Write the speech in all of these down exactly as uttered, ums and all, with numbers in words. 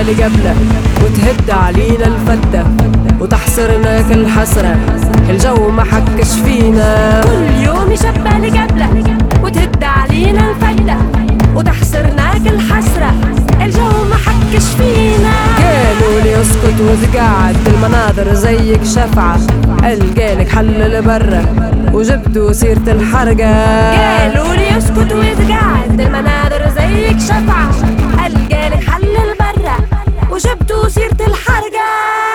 اللي قبله وتهد علينا الفدة وتحصرنا كل حسرة الجو ما حكش فينا. كل يوم يشبه اللي قبله وتهد علينا الفدة وتحصرنا كل حسرة الجو ما حكش فينا. قالوا لي اسكت وتقعد المناظر زيك شفعة القالك حل لبرة وجبتوا سيرة الحرقة. قالوا لي اسكت وتقعد المناظر زيك شفعة القالك حل لبرة وجبتوا سيرة الحرقة.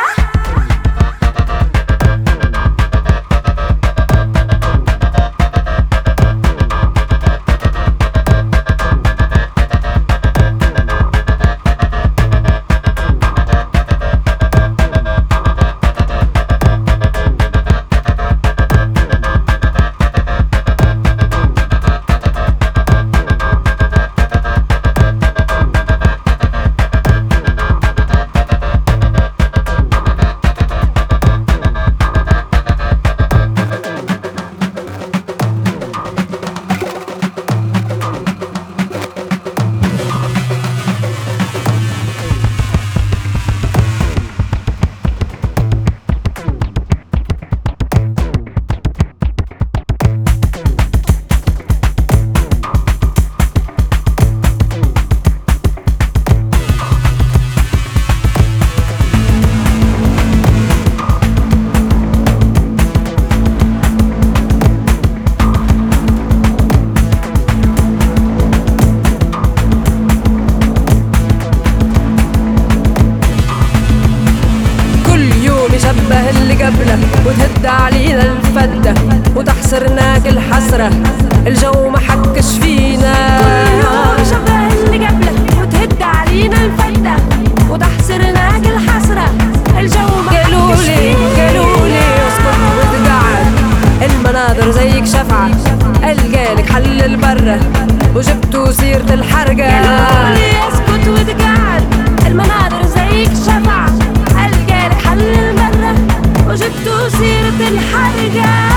شبه اللي قبله وتهد علينا الفدة وتحصرنا كل حسرة الجو ما حكش فينا. كل يوم شبه اللي قبله وتهد علينا الفدة وتحصرنا كل حسرة الجو ما حكش فينا. قالوا لي اسكت وتقعد المناظر زيك شفعة القالك حل البرة وجبتوا سيرة الحرقة. قالوا لي اسكت وتقعد المناظر زيك شفعة القالك حل البرة وجبتوا سيرة الحرقة.